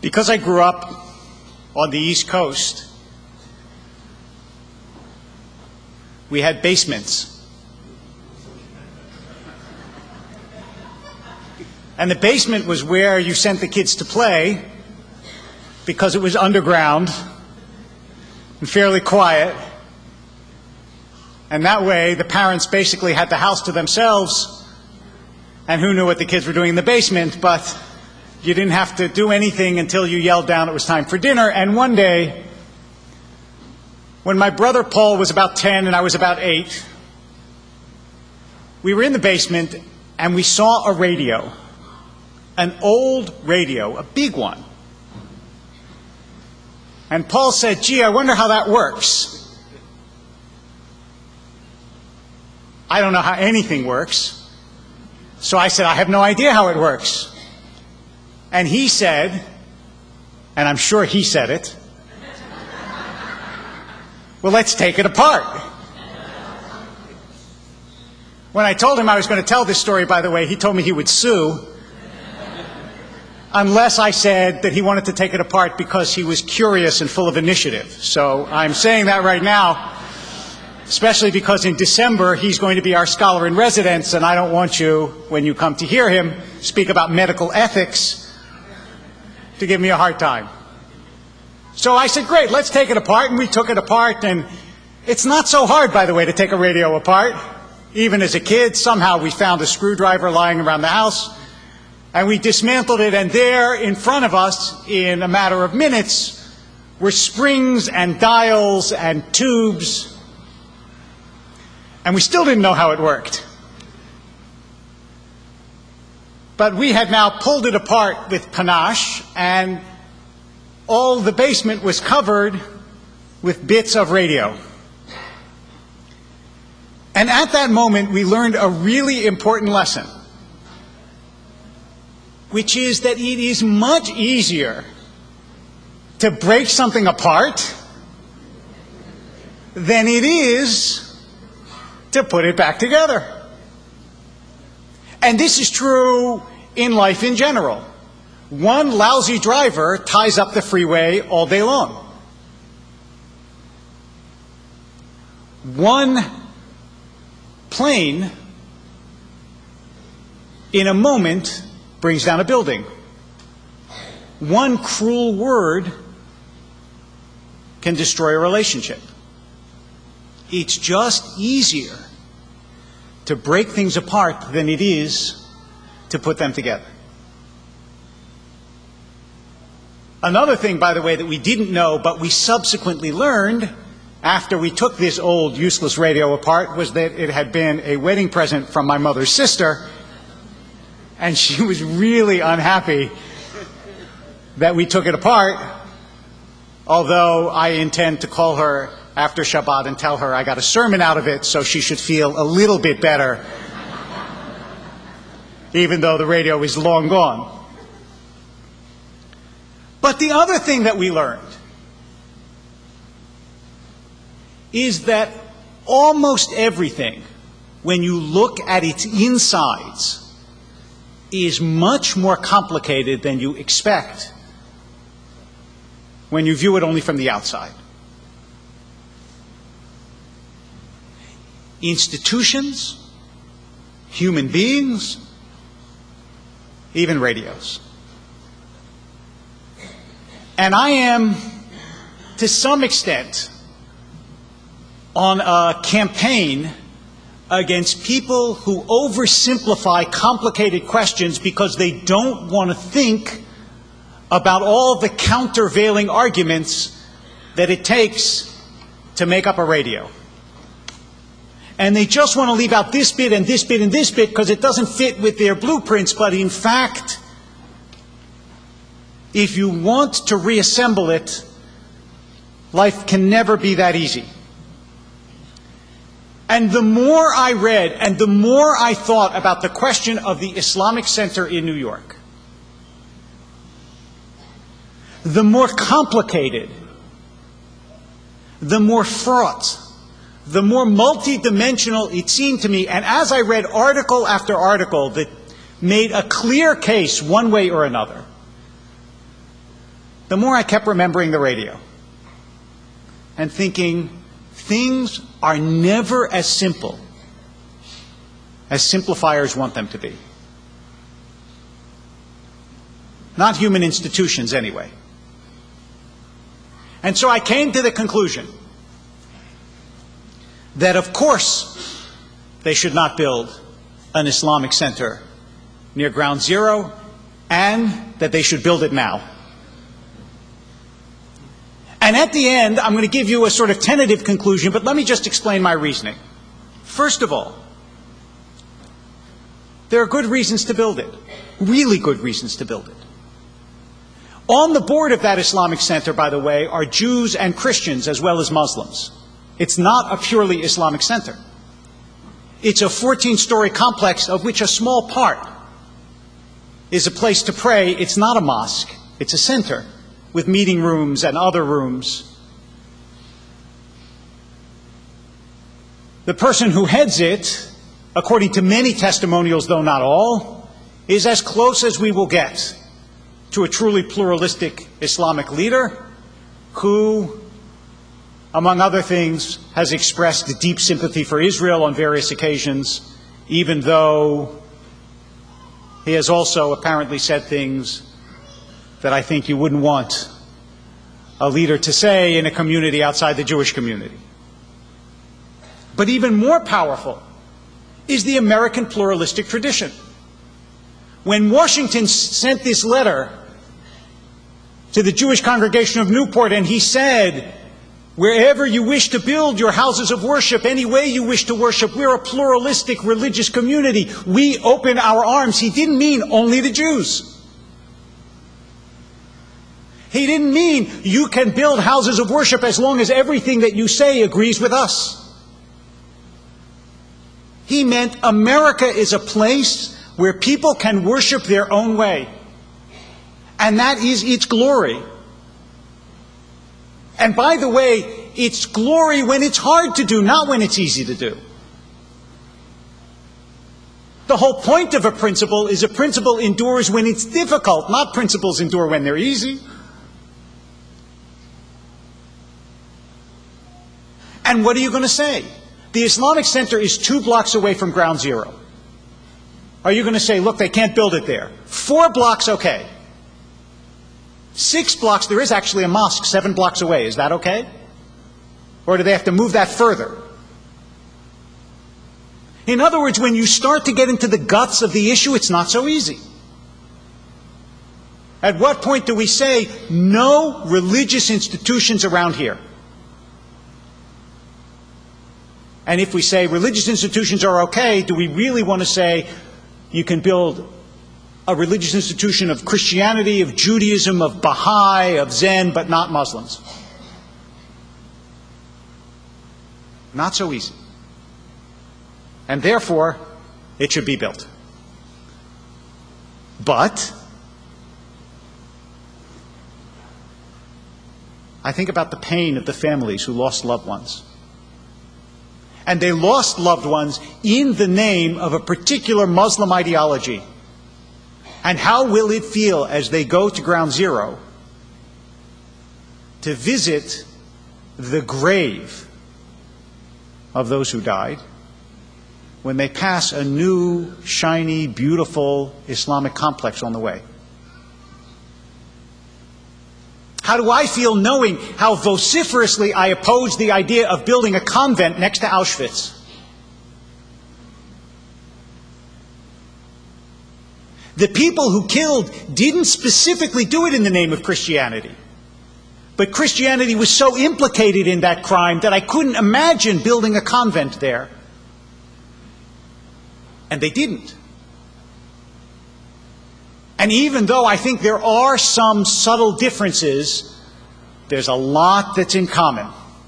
Because I grew up on the East Coast, we had basements. And the basement was where you sent the kids to play because it was underground and fairly quiet. And that way, the parents basically had the house to themselves, and who knew what the kids were doing in the basement, but you didn't have to do anything until you yelled down it was time for dinner. And one day, when my brother Paul was about 10 and I was about 8, we were in the basement and we saw a radio, an old radio, a big one. And Paul said, "Gee, I wonder how that works." I don't know how anything works. So I said, "I have no idea how it works." And he said, and I'm sure he said it, "Well, let's take it apart." When I told him I was going to tell this story, by the way, he told me he would sue unless I said that he wanted to take it apart because he was curious and full of initiative. So I'm saying that right now, especially because in December he's going to be our scholar in residence, and I don't want you, when you come to hear him speak about medical ethics, to give me a hard time. So I said, "Great, let's take it apart," and we took it apart, and it's not so hard, by the way, to take a radio apart. Even as a kid, somehow we found a screwdriver lying around the house, and we dismantled it, and there in front of us, in a matter of minutes, were springs and dials and tubes, and we still didn't know how it worked. But we had now pulled it apart with panache, and all the basement was covered with bits of radio. And at that moment, we learned a really important lesson, which is that it is much easier to break something apart than it is to put it back together. And this is true in life in general. One lousy driver ties up the freeway all day long. One plane, in a moment, brings down a building. One cruel word can destroy a relationship. It's just easier to break things apart than it is to put them together. Another thing, by the way, that we didn't know, but we subsequently learned after we took this old, useless radio apart, was that it had been a wedding present from my mother's sister, and she was really unhappy that we took it apart, although I intend to call her after Shabbat and tell her I got a sermon out of it, so she should feel a little bit better, even though the radio is long gone. But the other thing that we learned is that almost everything, when you look at its insides, is much more complicated than you expect when you view it only from the outside. Institutions, human beings, even radios. And I am, to some extent, on a campaign against people who oversimplify complicated questions because they don't want to think about all the countervailing arguments that it takes to make up a radio. And they just want to leave out this bit and this bit and this bit because it doesn't fit with their blueprints, but in fact, if you want to reassemble it, life can never be that easy. And the more I read and the more I thought about the question of the Islamic Center in New York, the more complicated, the more fraught, the more multidimensional it seemed to me. And as I read article after article that made a clear case one way or another, the more I kept remembering the radio and thinking, things are never as simple as simplifiers want them to be. Not human institutions, anyway. And so I came to the conclusion that, of course, they should not build an Islamic center near Ground Zero, and that they should build it now. And at the end, I'm going to give you a sort of tentative conclusion, but let me just explain my reasoning. First of all, there are good reasons to build it, really good reasons to build it. On the board of that Islamic center, by the way, are Jews and Christians as well as Muslims. It's not a purely Islamic center. It's a 14-story complex of which a small part is a place to pray. It's not a mosque. It's a center with meeting rooms and other rooms. The person who heads it, according to many testimonials, though not all, is as close as we will get to a truly pluralistic Islamic leader who, among other things, has expressed deep sympathy for Israel on various occasions, even though he has also apparently said things that I think you wouldn't want a leader to say in a community outside the Jewish community. But even more powerful is the American pluralistic tradition. When Washington sent this letter to the Jewish congregation of Newport, and he said, wherever you wish to build your houses of worship, any way you wish to worship, we're a pluralistic religious community. We open our arms. He didn't mean only the Jews. He didn't mean you can build houses of worship as long as everything that you say agrees with us. He meant America is a place where people can worship their own way. And that is its glory. And by the way, it's glory when it's hard to do, not when it's easy to do. The whole point of a principle is a principle endures when it's difficult, not principles endure when they're easy. And what are you going to say? The Islamic Center is 2 blocks away from Ground Zero. Are you going to say, look, they can't build it there? 4 blocks, okay. 6 blocks, there is actually a mosque 7 blocks away. Is that okay? Or do they have to move that further? In other words, when you start to get into the guts of the issue, it's not so easy. At what point do we say, no religious institutions around here? And if we say religious institutions are okay, do we really want to say you can build a religious institution of Christianity, of Judaism, of Baha'i, of Zen, but not Muslims? Not so easy. And therefore, it should be built. But I think about the pain of the families who lost loved ones. And they lost loved ones in the name of a particular Muslim ideology. And how will it feel as they go to Ground Zero to visit the grave of those who died when they pass a new, shiny, beautiful Islamic complex on the way? How do I feel knowing how vociferously I opposed the idea of building a convent next to Auschwitz? The people who killed didn't specifically do it in the name of Christianity. But Christianity was so implicated in that crime that I couldn't imagine building a convent there. And they didn't. And even though I think there are some subtle differences, there's a lot that's in common.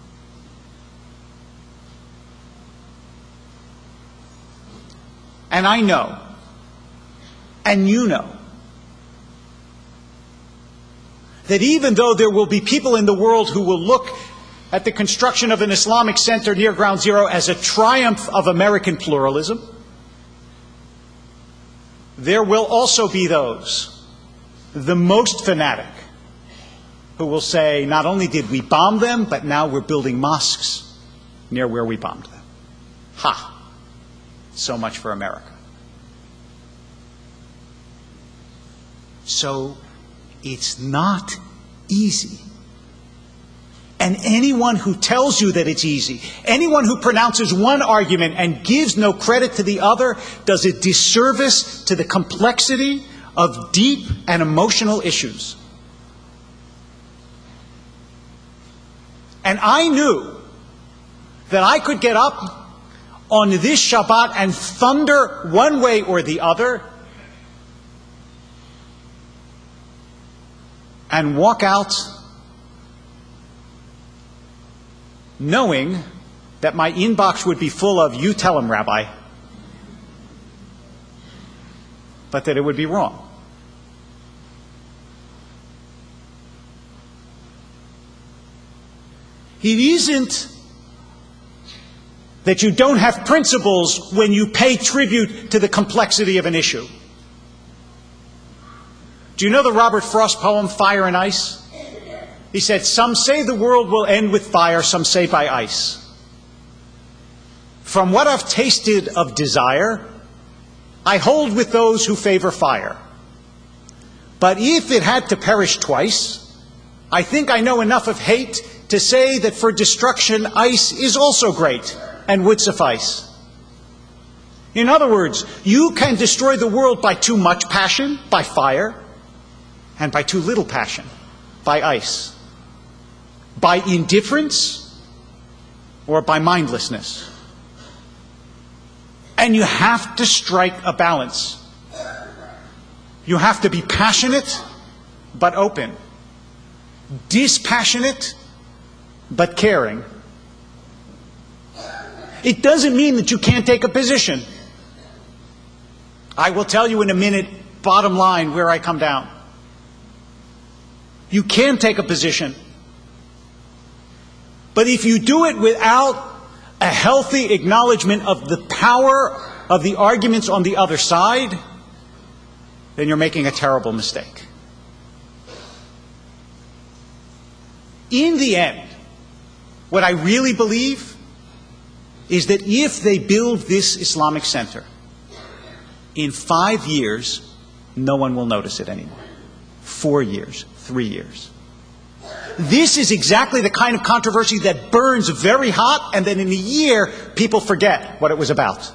And I know, and you know, that even though there will be people in the world who will look at the construction of an Islamic center near Ground Zero as a triumph of American pluralism, there will also be those, the most fanatic, who will say, not only did we bomb them, but now we're building mosques near where we bombed them. Ha! So much for America. So it's not easy. And anyone who tells you that it's easy, anyone who pronounces one argument and gives no credit to the other, does a disservice to the complexity of deep and emotional issues. And I knew that I could get up on this Shabbat and thunder one way or the other and walk out knowing that my inbox would be full of, "You tell him, Rabbi," but that it would be wrong. It isn't that you don't have principles when you pay tribute to the complexity of an issue. Do you know the Robert Frost poem, Fire and Ice? He said, "Some say the world will end with fire, some say by ice. From what I've tasted of desire, I hold with those who favor fire. But if it had to perish twice, I think I know enough of hate to say that for destruction ice is also great and would suffice." In other words, you can destroy the world by too much passion, by fire, and by too little passion, by ice. By indifference or by mindlessness. And you have to strike a balance. You have to be passionate but open. Dispassionate but caring. It doesn't mean that you can't take a position. I will tell you in a minute, bottom line, where I come down. You can take a position. But if you do it without a healthy acknowledgement of the power of the arguments on the other side, then you're making a terrible mistake. In the end, what I really believe is that if they build this Islamic center, in 5 years, no one will notice it anymore. 4 years, 3 years. This is exactly the kind of controversy that burns very hot, and then in a year, people forget what it was about.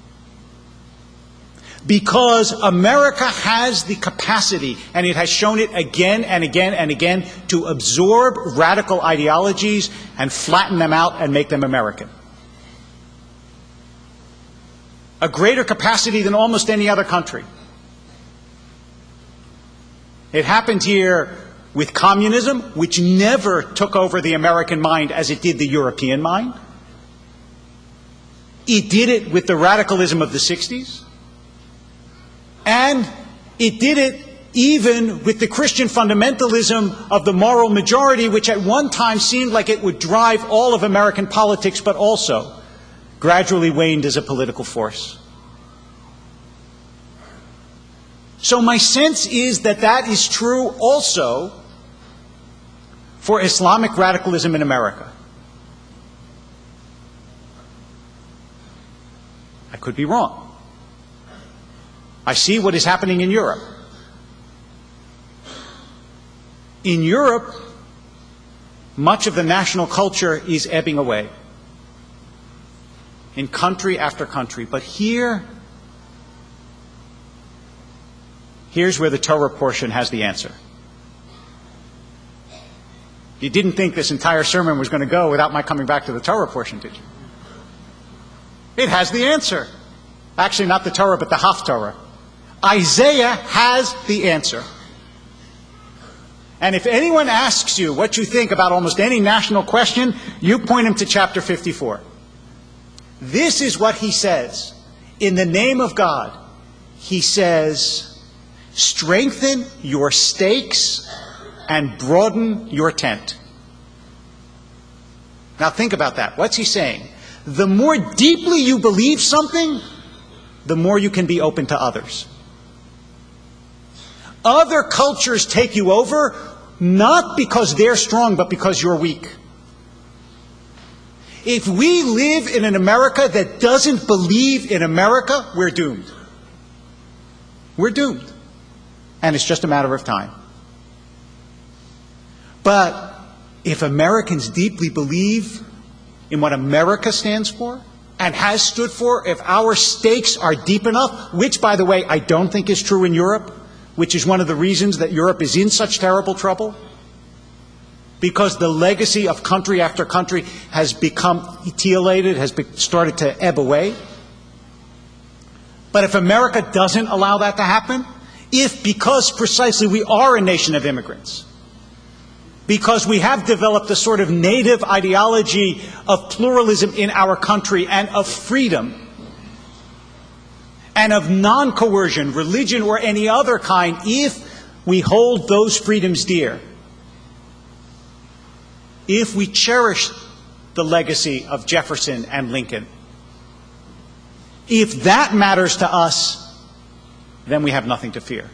Because America has the capacity, and it has shown it again and again and again, to absorb radical ideologies and flatten them out and make them American. A greater capacity than almost any other country. It happened here with communism, which never took over the American mind as it did the European mind. It did it with the radicalism of the 60s. And it did it even with the Christian fundamentalism of the moral majority, which at one time seemed like it would drive all of American politics, but also gradually waned as a political force. So my sense is that that is true also for Islamic radicalism in America. I could be wrong. I see what is happening in Europe. In Europe, much of the national culture is ebbing away in country after country. But here's where the Torah portion has the answer. You didn't think this entire sermon was going to go without my coming back to the Torah portion, did you? It has the answer. Actually, not the Torah, but the Haftorah. Isaiah has the answer. And if anyone asks you what you think about almost any national question, you point him to chapter 54. This is what he says. In the name of God, he says, strengthen your stakes and broaden your tent. Now think about that. What's he saying? The more deeply you believe something, the more you can be open to others. Other cultures take you over not because they're strong, but because you're weak. If we live in an America that doesn't believe in America, we're doomed. We're doomed. And it's just a matter of time. But if Americans deeply believe in what America stands for and has stood for, if our stakes are deep enough, which, by the way, I don't think is true in Europe, which is one of the reasons that Europe is in such terrible trouble, because the legacy of country after country has become etiolated, has started to ebb away. But if America doesn't allow that to happen, if because precisely we are a nation of immigrants, because we have developed a sort of native ideology of pluralism in our country and of freedom and of non-coercion, religion or any other kind, if we hold those freedoms dear, if we cherish the legacy of Jefferson and Lincoln, if that matters to us, then we have nothing to fear.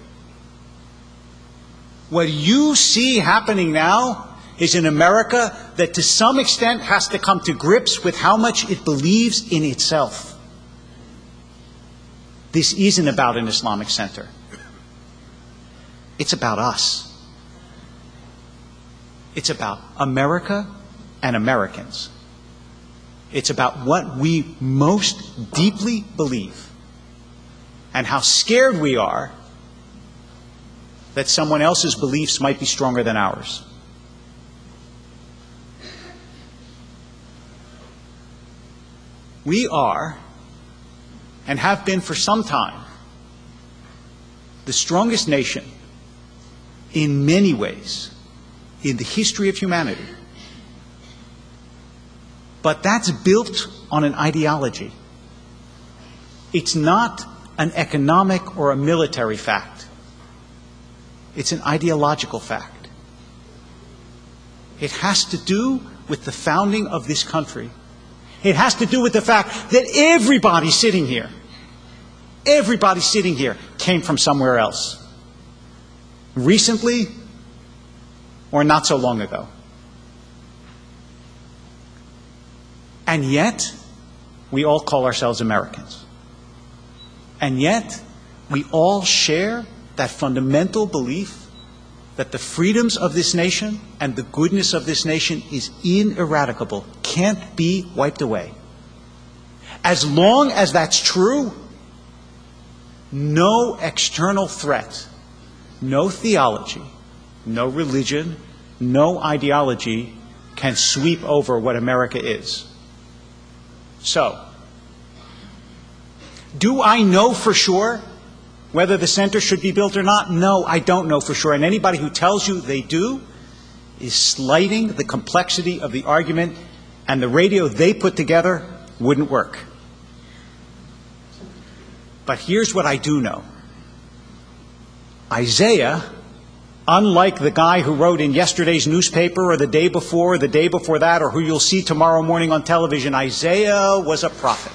What you see happening now is an America that to some extent has to come to grips with how much it believes in itself. This isn't about an Islamic center. It's about us. It's about America and Americans. It's about what we most deeply believe and how scared we are that someone else's beliefs might be stronger than ours. We are, and have been for some time, the strongest nation in many ways in the history of humanity. But that's built on an ideology. It's not an economic or a military fact. It's an ideological fact. It has to do with the founding of this country. It has to do with the fact that everybody sitting here came from somewhere else. Recently or not so long ago. And yet, we all call ourselves Americans. And yet, we all share that fundamental belief that the freedoms of this nation and the goodness of this nation is ineradicable, can't be wiped away. As long as that's true, no external threat, no theology, no religion, no ideology can sweep over what America is. So, do I know for sure whether the center should be built or not? No, I don't know for sure. And anybody who tells you they do is slighting the complexity of the argument, and the radio they put together wouldn't work. But here's what I do know. Isaiah, unlike the guy who wrote in yesterday's newspaper or the day before that, or who you'll see tomorrow morning on television, Isaiah was a prophet.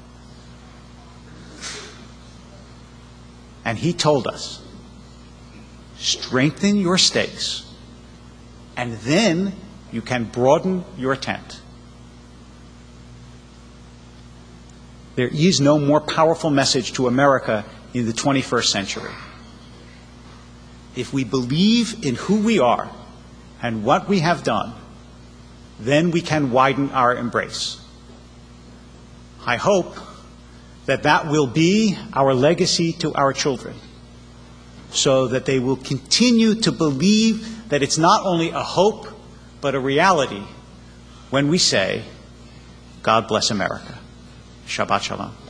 And he told us, strengthen your stakes, and then you can broaden your tent. There is no more powerful message to America in the 21st century. If we believe in who we are and what we have done, then we can widen our embrace. I hope that that will be our legacy to our children, so that they will continue to believe that it's not only a hope, but a reality when we say, God bless America. Shabbat Shalom.